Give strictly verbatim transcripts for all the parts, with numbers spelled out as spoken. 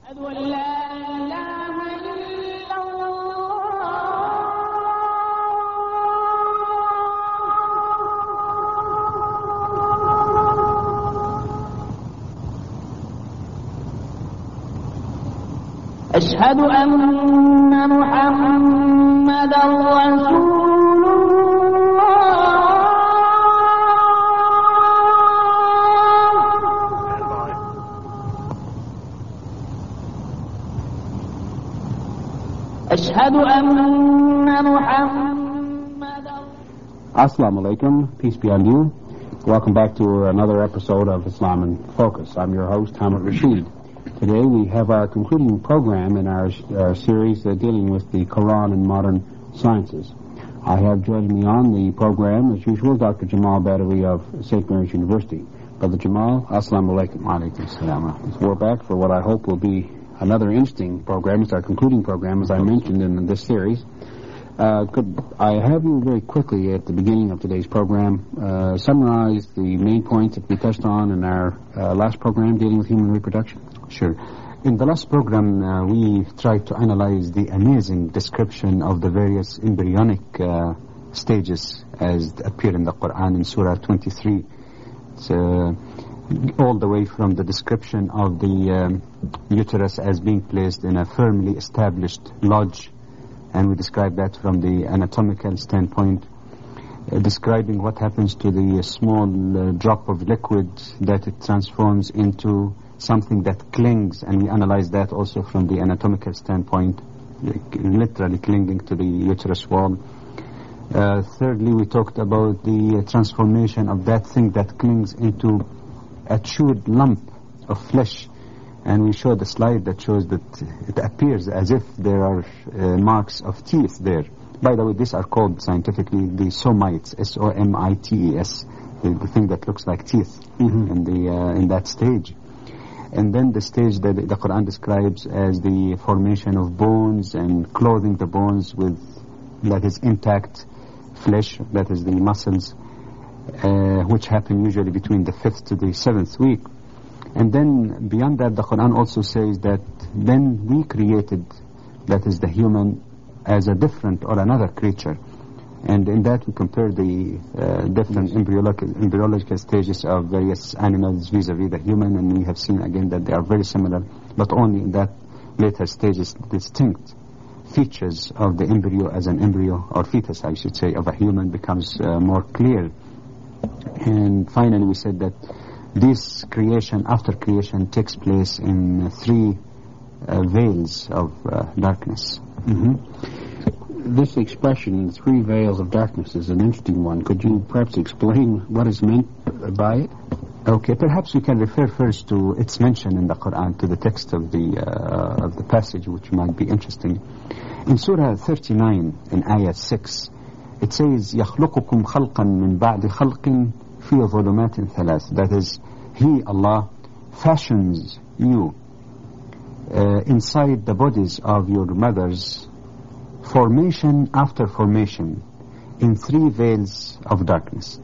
أشهد أن محمدا رسول الله. أشهد أن محمدا. Assalamu alaikum, peace be on you. Welcome back to another episode of Islam in Focus. I'm your host, Hamid Rashid. Today we have our concluding program in our, our series uh, dealing with the Quran and modern sciences. I have joining me on the program, as usual, Doctor Jamal Badawi of Saint Mary's University. Brother Jamal, assalamu alaikum. Wa alaikum assalam. We're back for what I hope will be another interesting program. It's our concluding program, as I mentioned in this series. Uh, could I have you very quickly at the beginning of today's program uh, summarize the main points that we touched on in our uh, last program dealing with human reproduction? Sure. In the last program, uh, we tried to analyze the amazing description of the various embryonic uh, stages as appear in the Quran in Surah twenty-three. It's, uh, all the way from the description of the um, uterus as being placed in a firmly established lodge, and we describe that from the anatomical standpoint, uh, describing what happens to the uh, small uh, drop of liquid that it transforms into something that clings, and we analyze that also from the anatomical standpoint, like literally clinging to the uterus wall. Uh, thirdly, we talked about the uh, transformation of that thing that clings into a chewed lump of flesh, and we showed a slide that shows that it appears as if there are uh, marks of teeth there. By the way, these are called scientifically the somites, S O M I T E S, the, the thing that looks like teeth mm-hmm. in the uh, in that stage. And then the stage that the Quran describes as the formation of bones and clothing the bones with, that is, intact flesh, that is the muscles, uh, which happen usually between the fifth to the seventh week. And then beyond that, the Quran also says that then we created, that is the human, as a different or another creature. And in that we compare the uh, different embryological, embryological stages of various animals vis-a-vis the human, and we have seen again that they are very similar, but only in that later stages distinct features of the embryo as an embryo, or fetus I should say, of a human becomes uh, more clear. And finally we said that this creation after creation takes place in uh, three uh, veils of uh, darkness. Mm-hmm. This expression, three veils of darkness, is an interesting one. Could you perhaps explain what is meant by it? Okay, perhaps we can refer first to its mention in the Quran, to the text of the uh, of the passage, which might be interesting. In Surah thirty-nine, in Ayah six, it says, يَخْلُقُكُمْ خَلْقًا مِنْ بَعْدِ خَلْقٍ فِي ظُلُمَاتٍ ثَلَاثٍ. That is, He, Allah, fashions you uh, inside the bodies of your mothers, formation after formation, in three veils of darkness.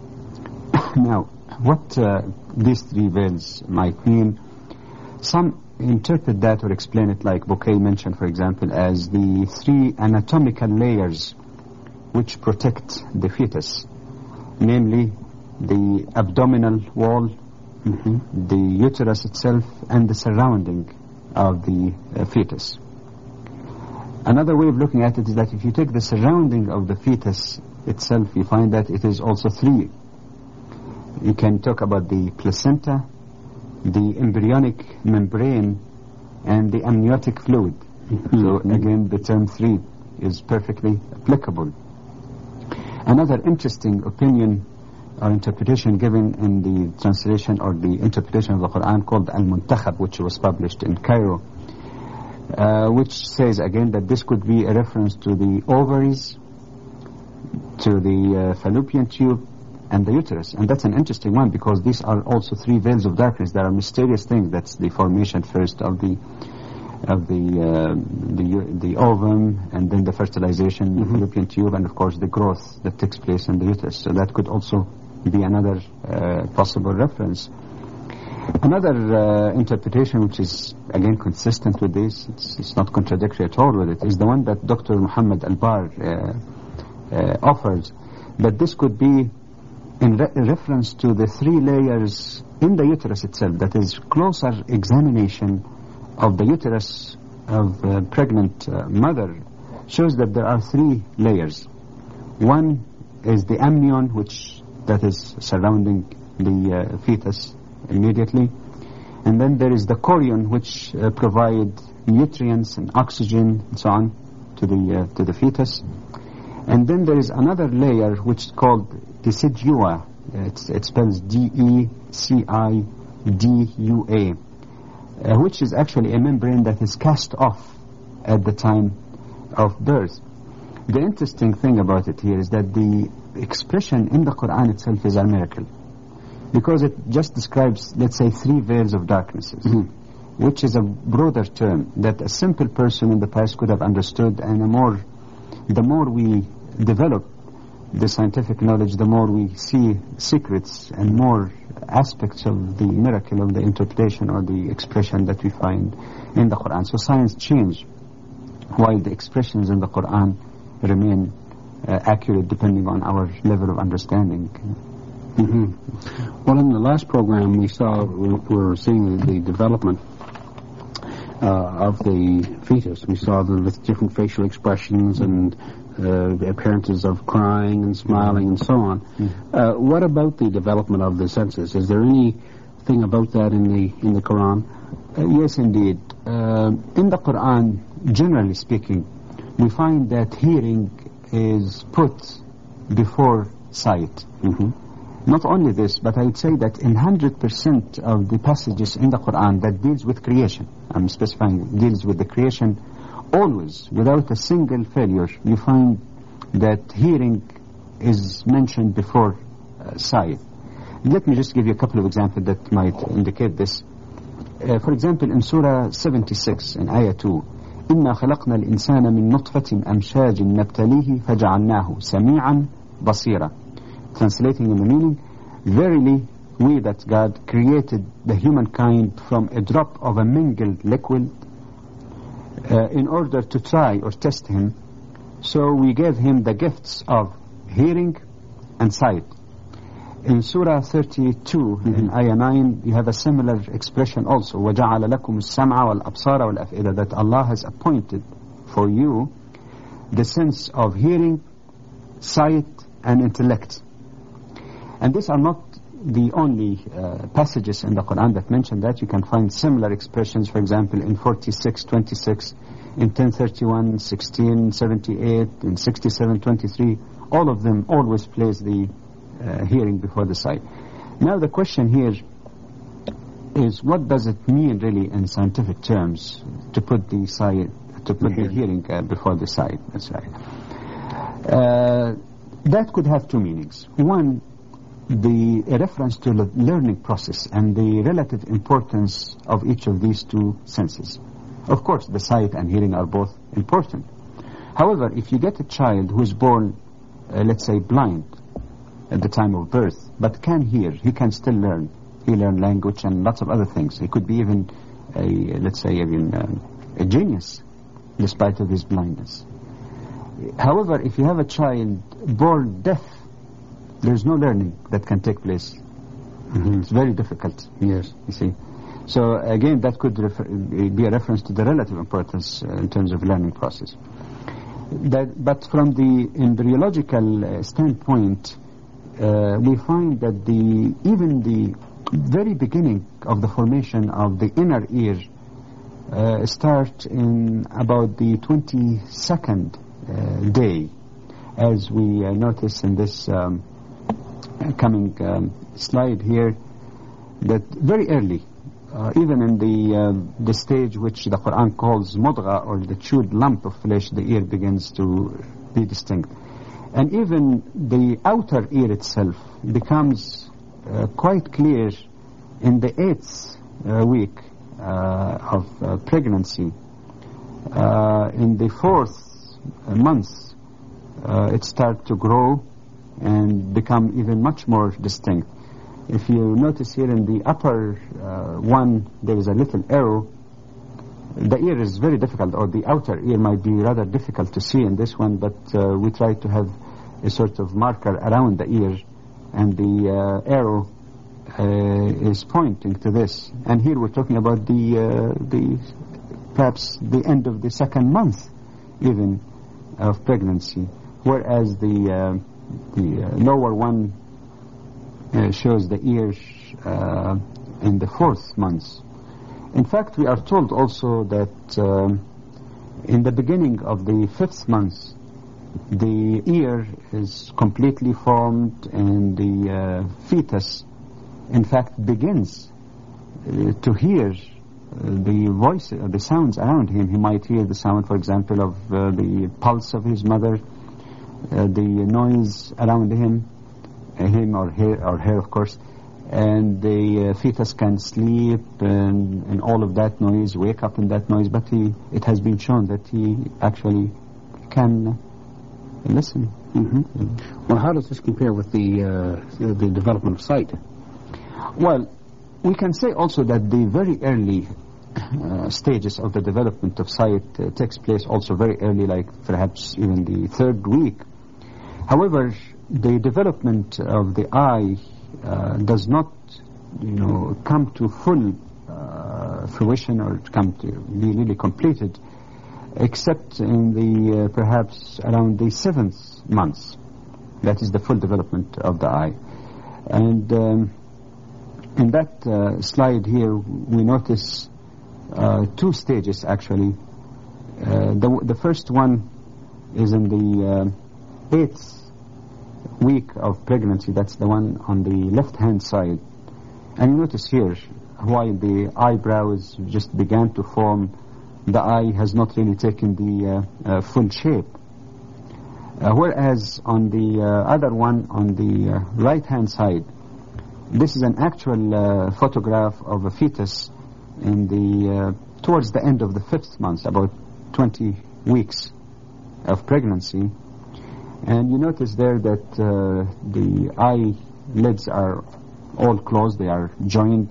Now, what uh, these three veils might mean, some interpret that or explain it like Bouquet mentioned, for example, as the three anatomical layers which protect the fetus, namely the abdominal wall, mm-hmm. the uterus itself, and the surrounding of the uh, fetus. Another way of looking at it is that if you take the surrounding of the fetus itself, you find that it is also three. You can talk about the placenta, the embryonic membrane, and the amniotic fluid. Mm-hmm. So again, the term three is perfectly applicable. Another interesting opinion or interpretation given in the translation or the interpretation of the Quran called Al-Muntakhab, which was published in Cairo, Uh, which says again that this could be a reference to the ovaries, to the uh, fallopian tube, and the uterus. And that's an interesting one, because these are also three veils of darkness. There are mysterious things. That's the formation first of the of the uh, the, the ovum, and then the fertilization, mm-hmm. the fallopian tube, and of course the growth that takes place in the uterus. So that could also be another uh, possible reference. Another uh, interpretation, which is again consistent with this, it's, it's not contradictory at all with it, is the one that Doctor Muhammad Al-Bar uh, uh, offers, that this could be in re reference to the three layers in the uterus itself, that is, closer examination of the uterus of a pregnant uh, mother shows that there are three layers. One is the amnion, which that is surrounding the uh, fetus immediately, and then there is the chorion, which uh, provide nutrients and oxygen and so on to the uh, to the fetus, and then there is another layer which is called decidua. It's, it spells D E C I D U A, uh, which is actually a membrane that is cast off at the time of birth. The interesting thing about it here is that the expression in the Quran itself is a miracle, because it just describes, let's say, three veils of darknesses, mm-hmm. which is a broader term that a simple person in the past could have understood, and the more, the more we develop the scientific knowledge, the more we see secrets and more aspects of the miracle of the interpretation or the expression that we find in the Quran. So science changed, while the expressions in the Quran remain uh, accurate depending on our level of understanding. Mm-hmm. Well, in the last program we saw, we were seeing the, the development uh, of the fetus. We saw the with different facial expressions and uh, appearances of crying and smiling and so on. Mm-hmm. uh, what about the development of the senses? Is there anything about that in the in the Quran? Uh, yes, indeed. Uh, in the Quran, generally speaking, we find that hearing is put before sight. Mm-hmm. Not only this, but I would say that in one hundred percent of the passages in the Quran that deals with creation, I'm specifying deals with the creation, always, without a single failure, you find that hearing is mentioned before uh, sight. Let me just give you a couple of examples that might indicate this. Uh, for example, in Surah seventy-six, in Ayah two, إِنَّا خَلَقْنَا الْإِنسَانَ مِن نُطْفَةٍ أَمْشَاجٍ نَبْتَلِيهِ فَجَعَلْنَاهُ سَمِيعًا بَصِيرًا. Translating in the meaning, verily we, that God, created the humankind from a drop of a mingled liquid uh, in order to try or test him. So we gave him the gifts of hearing and sight. In Surah thirty-two, mm-hmm. in Ayah nine, you have a similar expression also. وَجَعَلَ لَكُمُ السَّمْعَ وَالْأَبْصَارَ وَالْأَفْئِدَةَ, that Allah has appointed for you the sense of hearing, sight, and intellect. And these are not the only uh, passages in the Quran that mention that. You can find similar expressions, for example, in forty-six twenty-six, in ten thirty-one, sixteen seventy-eight, in sixty-seven twenty-three. All of them always place the uh, hearing before the sight. Now the question here is, what does it mean really in scientific terms to put the sight, to put the hearing uh, before the sight? That's right. Uh, that could have two meanings. One, the a reference to the learning process and the relative importance of each of these two senses. Of course, the sight and hearing are both important. However, if you get a child who is born, uh, let's say, blind at the time of birth, but can hear, he can still learn. He learn language and lots of other things. He could be even, a, let's say, even um, a genius, despite of his blindness. However, if you have a child born deaf, there's no learning that can take place. Mm-hmm. It's very difficult. Yes. You see. So again, that could refer be a reference to the relative importance uh, in terms of learning process. That, but from the embryological uh, standpoint, uh, we find that the even the very beginning of the formation of the inner ear uh, start in about the twenty-second uh, day, as we uh, notice in this um, coming um, slide here, that very early, uh, even in the uh, the stage which the Quran calls mudgha, or the chewed lump of flesh, the ear begins to be distinct. And even the outer ear itself becomes uh, quite clear in the eighth uh, week uh, of uh, pregnancy. Uh, in the fourth month, uh, it starts to grow and become even much more distinct. if you notice here in the upper uh, one, there is a little arrow. The ear is very difficult, or the outer ear might be rather difficult to see in this one, but uh, we try to have a sort of marker around the ear, and the uh, arrow uh, is pointing to this. And here we're talking about the, uh, the perhaps the end of the second month, even, of pregnancy, whereas the, uh, the uh, lower one uh, shows the ear uh, in the fourth month. In fact, we are told also that um, in the beginning of the fifth month, the ear is completely formed, and the uh, fetus, in fact, begins uh, to hear uh, the voice, uh, the sounds around him. He might hear the sound, for example, of uh, the pulse of his mother, uh, the noise around him, uh, him or her, or her, of course. And the uh, fetus can sleep and, and all of that noise, wake up in that noise, but he, it has been shown that he actually can listen. Mm-hmm. Well, how does this compare with the, uh, the development of sight? Well, we can say also that the very early uh, stages of the development of sight uh, takes place also very early, like perhaps even the third week. However, the development of the eye Uh, does not, you know, come to full uh, fruition, or come to be really completed, except in the uh, perhaps around the seventh month. That is the full development of the eye. And um, in that uh, slide here, we notice uh, two stages actually. Uh, the, the first one is in the uh, eighth week of pregnancy. That's the one on the left-hand side. And you notice here, while the eyebrows just began to form, the eye has not really taken the uh, uh, full shape. Uh, whereas on the uh, other one, on the uh, right-hand side, this is an actual uh, photograph of a fetus in the uh, towards the end of the fifth month, about twenty weeks of pregnancy. And you notice there that uh, the eyelids are all closed, they are joined,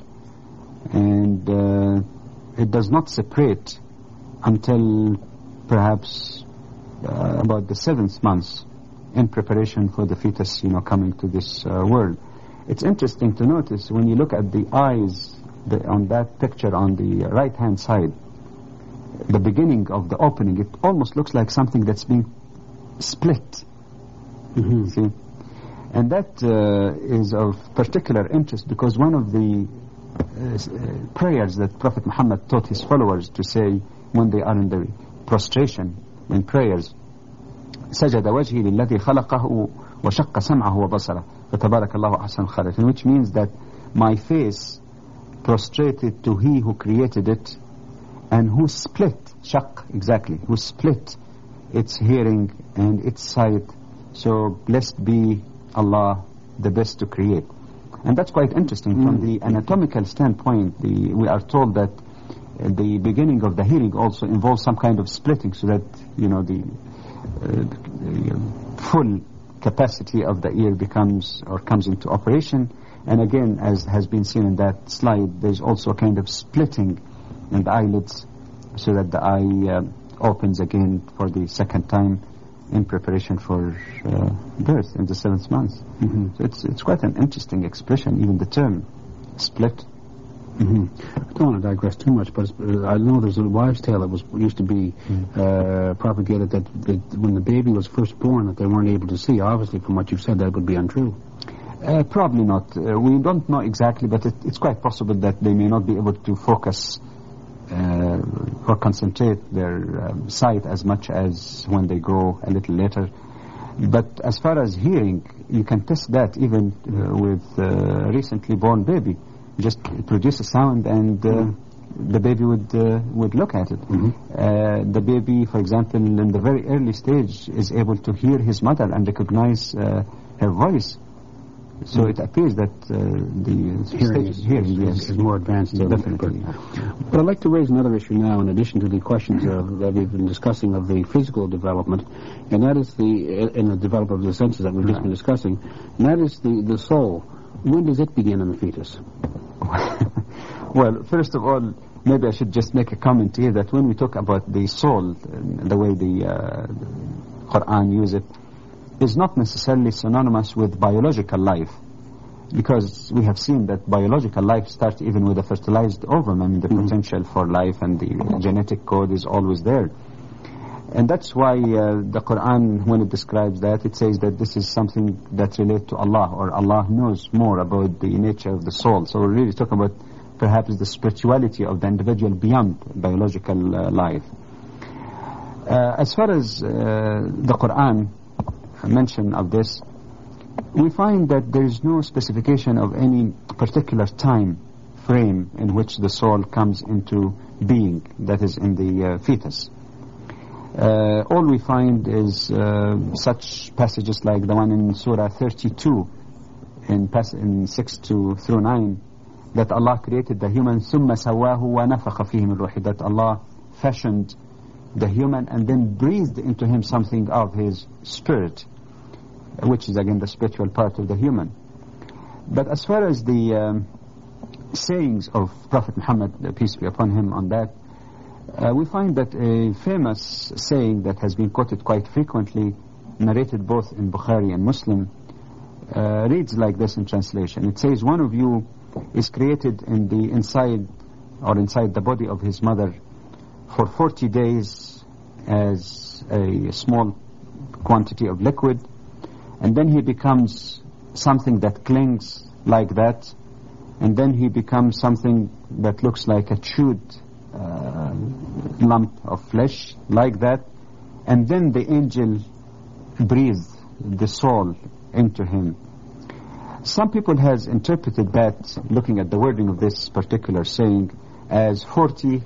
and uh, it does not separate until perhaps uh, about the seventh month, in preparation for the fetus, you know, coming to this uh, world. It's interesting to notice when you look at the eyes the, on that picture on the right-hand side, the beginning of the opening, it almost looks like something that's being split. Mm-hmm. See? And that uh, is of particular interest, because one of the uh, prayers that Prophet Muhammad taught his followers to say when they are in the prostration, in prayers, سجد وجهي للذي خلقه وشق سمعه وبصره فتبارك الله أحسن الخالقين, which means that my face prostrated to he who created it and who split, shaq, exactly, who split its hearing and its sight. So blessed be Allah, the best to create. And that's quite interesting. Mm. From the anatomical standpoint, the, we are told that uh, the beginning of the hearing also involves some kind of splitting, so that, you know, the, uh, the full capacity of the ear becomes or comes into operation. And again, as has been seen in that slide, there's also a kind of splitting in the eyelids, so that the eye uh, opens again for the second time, in preparation for uh, birth in the seventh month. Mm-hmm. So it's it's quite an interesting expression, even the term split. Mm-hmm. I don't want to digress too much, but uh, I know there's a wives' tale that was used to be mm. uh, propagated that, that when the baby was first born, that they weren't able to see. Obviously, from what you've said, that would be untrue. Uh, probably not. Uh, we don't know exactly, but it, it's quite possible that they may not be able to focus Uh, or concentrate their um, sight as much as when they grow a little later. But as far as hearing, you can test that even uh, with a uh, recently born baby. Just produce a sound and uh, mm-hmm. the baby would uh, would look at it. Mm-hmm. Uh, the baby, for example, in the very early stage is able to hear his mother and recognize uh, her voice. So mm. it appears that uh, the hearing, is, hearing is, yes. is more advanced. Definitely. But, but I'd like to raise another issue now, in addition to the questions of, that we've been discussing of the physical development, and that is the in the development of the senses that we've just been discussing, and that is the, the soul. when does it begin in the fetus? Well, first of all, maybe I should just make a comment here that when we talk about the soul, the way the uh, Quran uses it, is not necessarily synonymous with biological life, because we have seen that biological life starts even with a fertilized ovum. I mean, the mm-hmm. potential for life and the genetic code is always there. And that's why uh, the Quran, when it describes that, it says that this is something that relates to Allah, or Allah knows more about the nature of the soul. So we're really talking about perhaps the spirituality of the individual beyond biological uh, life. Uh, as far as uh, the Quran mention of this, we find that there is no specification of any particular time frame in which the soul comes into being, that is in the uh, fetus. Uh, all we find is uh, such passages like the one in Surah thirty-two, in, pas- in six to through nine, that Allah created the human, ثُمَّ سَوَّاهُ وَنَفَخَ فِيهِ مِنْ رُوحِهِ, that Allah fashioned the human and then breathed into him something of his spirit, which is again the spiritual part of the human. But as far as the um, sayings of Prophet Muhammad, peace be upon him, on that, uh, we find that a famous saying that has been quoted quite frequently, narrated both in Bukhari and Muslim, uh, reads like this in translation. It says, one of you is created in the inside or inside the body of his mother for forty days as a small quantity of liquid, and then he becomes something that clings like that, and then he becomes something that looks like a chewed uh, lump of flesh like that, and then the angel breathes the soul into him. Some people has interpreted that, looking at the wording of this particular saying, as forty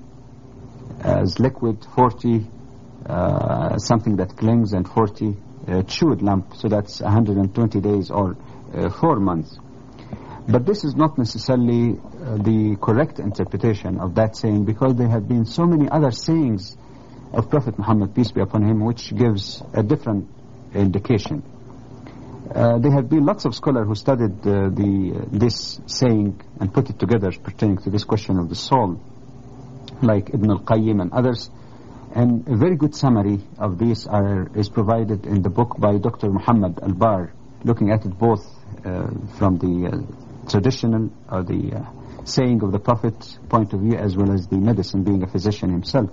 as liquid, forty uh, something that clings, and forty uh, chewed lump, so that's one hundred twenty days or uh, four months. But this is not necessarily uh, the correct interpretation of that saying, because there have been so many other sayings of Prophet Muhammad, peace be upon him, which gives a different indication. Uh, there have been lots of scholars who studied uh, the uh, this saying and put it together pertaining to this question of the soul, like Ibn al-Qayyim and others. And a very good summary of these are, is provided in the book by Doctor Muhammad Al-Bar, looking at it both uh, from the uh, traditional or the uh, saying of the Prophet point of view, as well as the medicine, being a physician himself.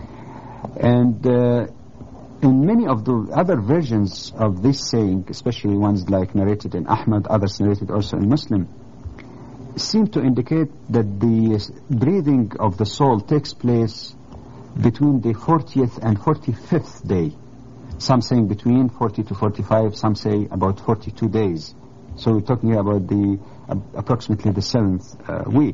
And uh, in many of the other versions of this saying, especially ones like narrated in Ahmad, others narrated also in Muslim, seem to indicate that the breathing of the soul takes place between the fortieth and forty-fifth day. Some saying between forty to forty-five, some say about forty-two days. So we're talking here about the uh, approximately the seventh uh, week.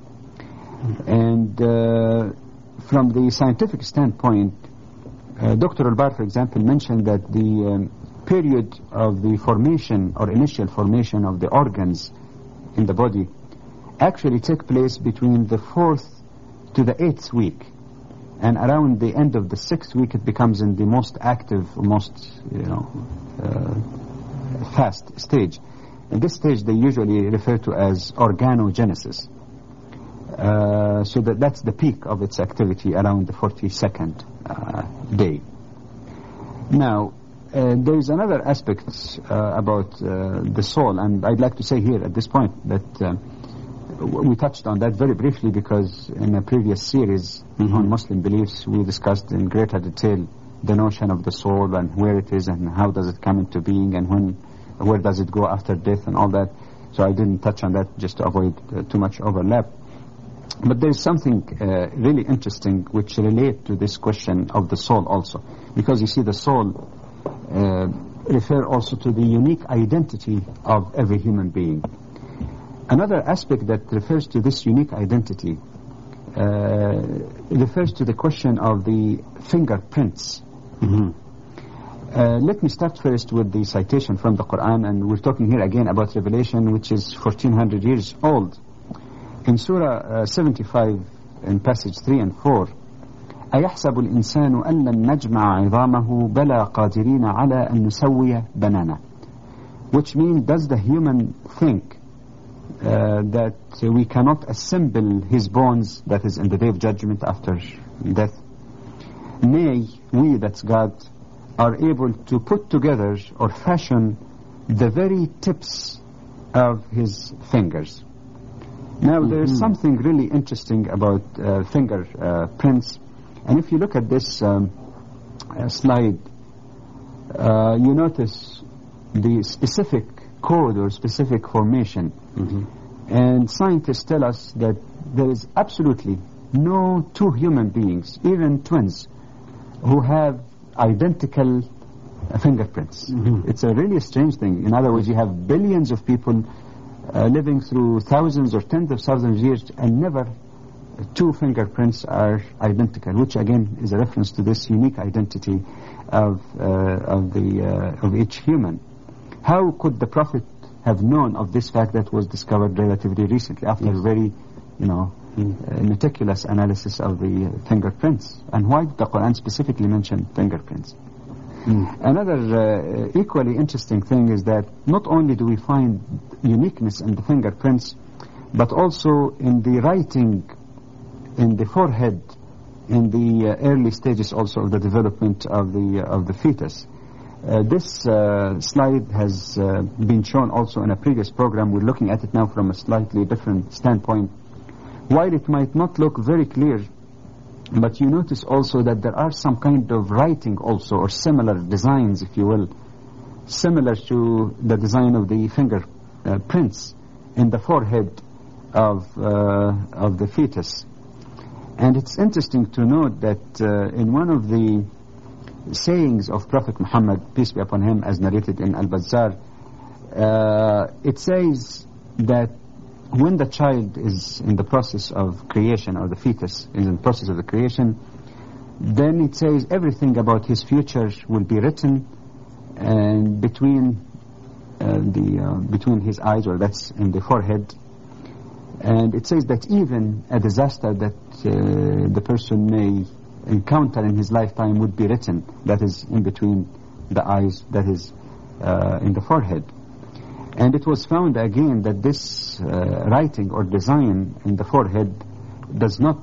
And uh, from the scientific standpoint, uh, Doctor Al-Bar, for example, mentioned that the um, period of the formation or initial formation of the organs in the body actually take place between the fourth to the eighth week, and around the end of the sixth week it becomes in the most active, most you know uh, fast stage. In this stage they usually refer to as organogenesis. Uh, so that that's the peak of its activity, around the forty-second uh, day. Now, uh, there is another aspect uh, about uh, the soul, and I'd like to say here at this point that uh, we touched on that very briefly, because in a previous series mm-hmm. on Muslim beliefs we discussed in greater detail the notion of the soul and where it is and how does it come into being and when, where does it go after death and all that. So I didn't touch on that just to avoid uh, too much overlap. But there is something uh, really interesting which relates to this question of the soul also, because you see the soul uh, refer also to the unique identity of every human being. Another aspect that refers to this unique identity uh, refers to the question of the fingerprints. Mm-hmm. Uh, let me start first with the citation from the Quran, and we're talking here again about Revelation, which is fourteen hundred years old. In Surah uh, seventy-five, in passage three and four, أَيَحْسَبُ الْإِنسَانُ أَن لَّن نَّجْمَعَ عِظَامَهُ بَلَا قَادِرِينَ عَلَى أَن نُّسَوِّيَ بَنَانَهُ, which means, does the human think uh, that uh, we cannot assemble his bones, that is in the day of judgment after death. Nay, we, that's God, are able to put together or fashion the very tips of his fingers. Now, mm-hmm. there is something really interesting about uh, finger uh, prints, and if you look at this um, uh, slide, uh, you notice the specific code or specific formation. Mm-hmm. And scientists tell us that there is absolutely no two human beings, even twins, who have identical uh, fingerprints. Mm-hmm. It's a really strange thing. In other words, you have billions of people uh, living through thousands or tens of thousands of years, and never two fingerprints are identical, which again is a reference to this unique identity of uh, of the uh, of each human. How could the Prophet have known of this fact that was discovered relatively recently, after yes. a very, you know, mm. uh, meticulous analysis of the uh, fingerprints? And why did the Quran specifically mention fingerprints? Mm. Another uh, equally interesting thing is that not only do we find uniqueness in the fingerprints, but also in the writing in the forehead, in the uh, early stages also of the development of the uh, of the fetus. Uh, this uh, slide has uh, been shown also in a previous program. We're looking at it now from a slightly different standpoint. While it might not look very clear, but you notice also that there are some kind of writing also, or similar designs, if you will, similar to the design of the finger uh, prints in the forehead of uh, of the fetus. And it's interesting to note that uh, in one of the sayings of Prophet Muhammad, peace be upon him, as narrated in Al-Bazzar, uh, it says that when the child is in the process of creation, or the fetus is in the process of the creation, then it says everything about his future will be written, and between uh, the uh, between his eyes, or that's in the forehead. And it says that even a disaster that uh, the person may encounter in his lifetime would be written, that is in between the eyes, that is uh, in the forehead. And it was found again that this uh, writing or design in the forehead does not,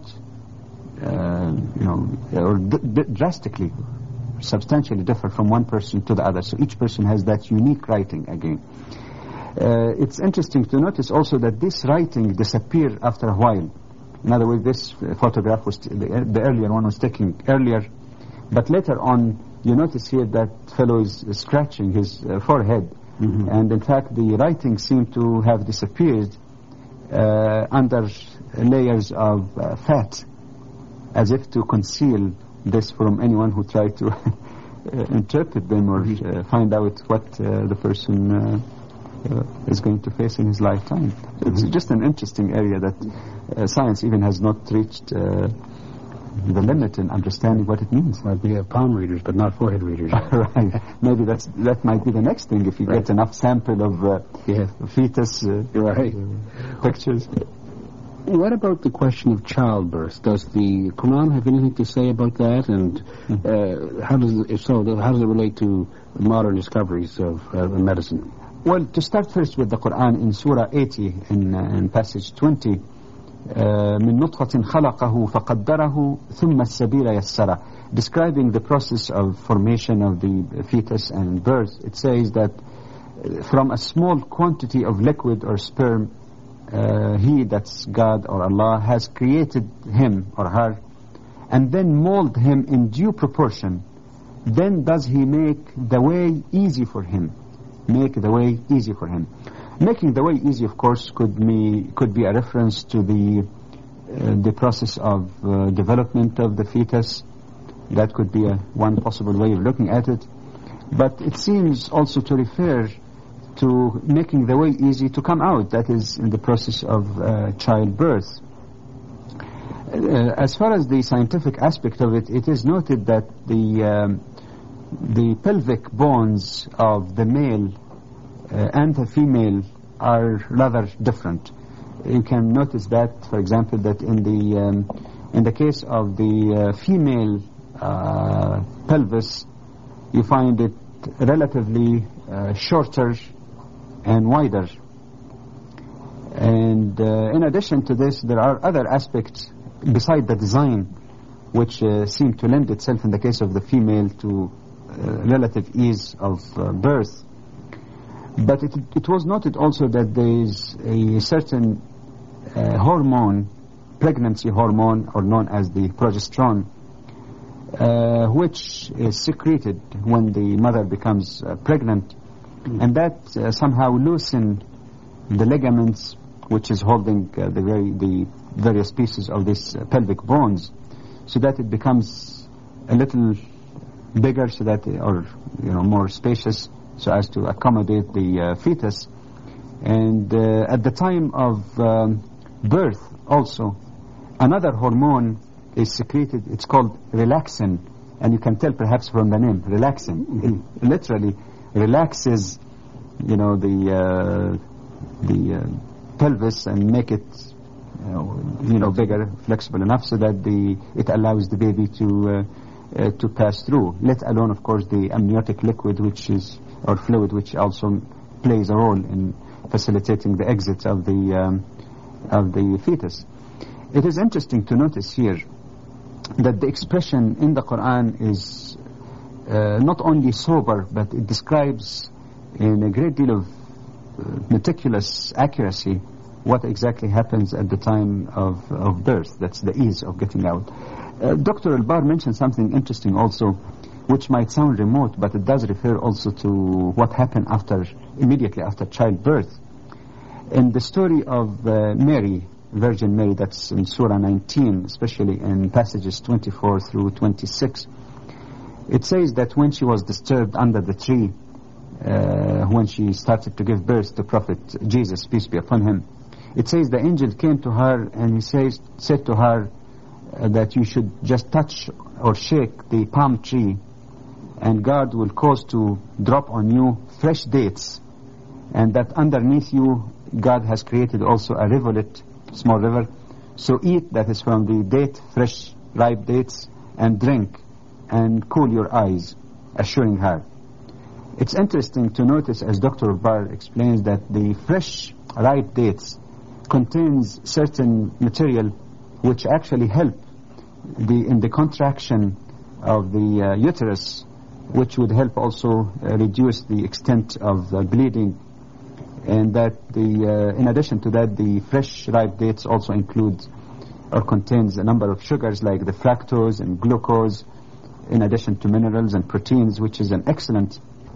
uh, you know, or d- d- drastically, substantially differ from one person to the other. So each person has that unique writing again. Uh, it's interesting to notice also that this writing disappeared after a while. In other words, this uh, photograph was, t- the, the earlier one was taken earlier, but later on you notice here that fellow is uh, scratching his uh, forehead, mm-hmm. and in fact the writing seemed to have disappeared uh, under layers of uh, fat, as if to conceal this from anyone who tried to uh, interpret them or uh, find out what uh, the person uh, Uh, is going to face in his lifetime. Mm-hmm. It's just an interesting area that uh, science even has not reached uh, the limit in understanding what it means. Might be uh, palm readers, but not forehead readers. Right. Maybe that's that might be the next thing, if you right. get enough sample of uh, yeah. fetus uh, right. uh, pictures. What about the question of childbirth? Does the Quran have anything to say about that? And uh, how does, if so, how does it relate to modern discoveries of uh, medicine? Well, to start first with the Quran, in Surah eighty, in, uh, in passage twenty, من نطفة خلقه فقدره ثم السبيل يسره, describing the process of formation of the fetus and birth, it says that uh, from a small quantity of liquid or sperm, uh, he, that's God or Allah, has created him or her, and then mold him in due proportion. Then does he make the way easy for him. Make the way easy for him. Making the way easy, of course, could be could be a reference to the uh, the process of uh, development of the fetus. That could be a, one possible way of looking at it. But it seems also to refer to making the way easy to come out. That is in the process of uh, childbirth. Uh, as far as the scientific aspect of it, it is noted that the um, the pelvic bones of the male uh, and the female are rather different. You can notice that, for example, that in the um, in the case of the uh, female uh, pelvis, you find it relatively uh, shorter and wider. And uh, in addition to this, there are other aspects beside the design which uh, seem to lend itself in the case of the female to uh, relative ease of uh, birth. But it, it was noted also that there is a certain uh, hormone, pregnancy hormone, or known as the progesterone, uh, which is secreted when the mother becomes uh, pregnant, mm. and that uh, somehow loosens the ligaments which is holding uh, the very the various pieces of these uh, pelvic bones, so that it becomes a little bigger, so that or you know more spacious, so as to accommodate the uh, fetus. And uh, at the time of um, birth also, another hormone is secreted. It's called relaxin, and you can tell perhaps from the name, relaxin. Mm-hmm. It literally relaxes, you know, the uh, the uh, pelvis and make it, you know, you know, bigger, flexible enough, so that the it allows the baby to uh, uh, to pass through. Let alone, of course, the amniotic liquid, which is or fluid, which also plays a role in facilitating the exit of the um, of the fetus. It is interesting to notice here that the expression in the Quran is uh, not only sober, but it describes in a great deal of uh, meticulous accuracy what exactly happens at the time of, of birth. That's the ease of getting out. Uh, Doctor Al-Bar mentioned something interesting also, which might sound remote, but it does refer also to what happened after, immediately after childbirth. In the story of uh, Mary, Virgin Mary, that's in Surah nineteen, especially in passages twenty-four through twenty-six, it says that when she was disturbed under the tree, uh, when she started to give birth to Prophet Jesus, peace be upon him, it says the angel came to her and he says, said to her uh, that you should just touch or shake the palm tree, and God will cause to drop on you fresh dates, and that underneath you God has created also a rivulet, small river, so eat, that is from the date, fresh ripe dates, and drink and cool your eyes, assuring her. It's interesting to notice, as Doctor Barr explains, that the fresh ripe dates contains certain material which actually help the in the contraction of the uh, uterus, which would help also uh, reduce the extent of uh, bleeding. And that the, uh, in addition to that, the fresh ripe dates also include or contains a number of sugars like the fructose and glucose, in addition to minerals and proteins, which is an excellent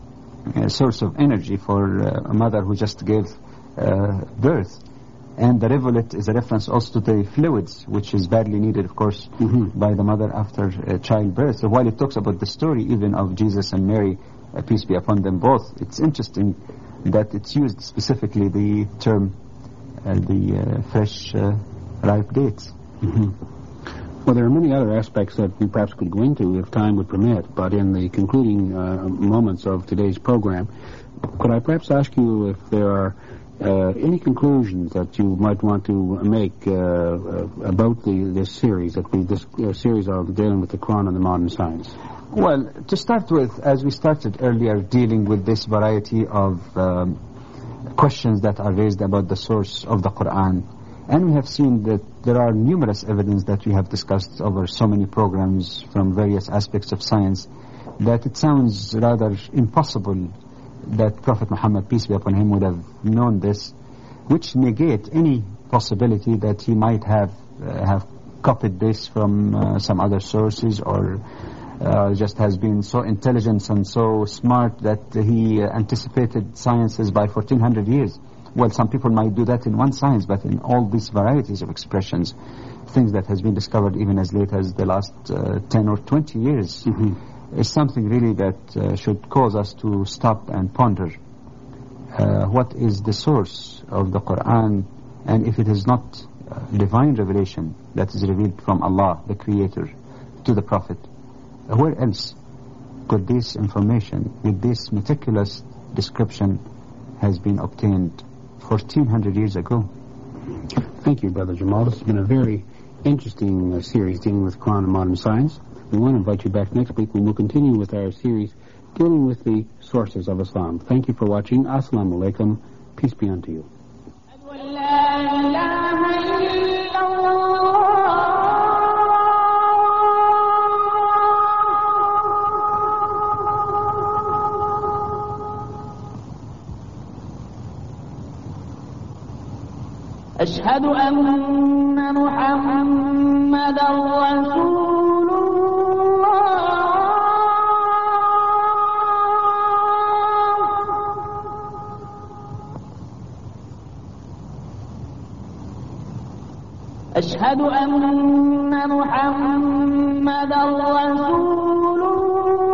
uh, source of energy for uh, a mother who just gave uh, birth. And the rivulet is a reference also to the fluids, which is badly needed, of course, mm-hmm. by the mother after uh, childbirth. So while it talks about the story even of Jesus and Mary, uh, peace be upon them both, it's interesting that it's used specifically the term uh, the uh, fresh uh, ripe dates. Mm-hmm. Well, there are many other aspects that we perhaps could go into if time would permit, but in the concluding uh, moments of today's program, could I perhaps ask you if there are uh, any conclusions that you might want to make uh, uh, about the, this series, that we, this uh, series of dealing with the Quran and the modern science? Well, to start with, as we started earlier, dealing with this variety of um, questions that are raised about the source of the Quran, and we have seen that there are numerous evidence that we have discussed over so many programs from various aspects of science, that it sounds rather impossible that Prophet Muhammad, peace be upon him, would have known this, which negate any possibility that he might have uh, have copied this from uh, some other sources, or Uh, just has been so intelligent and so smart that he uh, anticipated sciences by fourteen hundred years. Well, some people might do that in one science, but in all these varieties of expressions, things that has been discovered even as late as the last uh, ten or twenty years, mm-hmm. is something really that uh, should cause us to stop and ponder uh, what is the source of the Quran, and if it is not uh, divine revelation that is revealed from Allah, the Creator, to the Prophet, where else could this information, with this meticulous description, has been obtained fourteen hundred years ago? Thank you, Brother Jamal. This has been a very interesting uh, series dealing with Quran and modern science. We want to invite you back next week when we'll continue with our series dealing with the sources of Islam. Thank you for watching. Assalamu alaikum. Peace be unto you. أشهد أن محمدا رسول الله أشهد أن محمدا رسول الله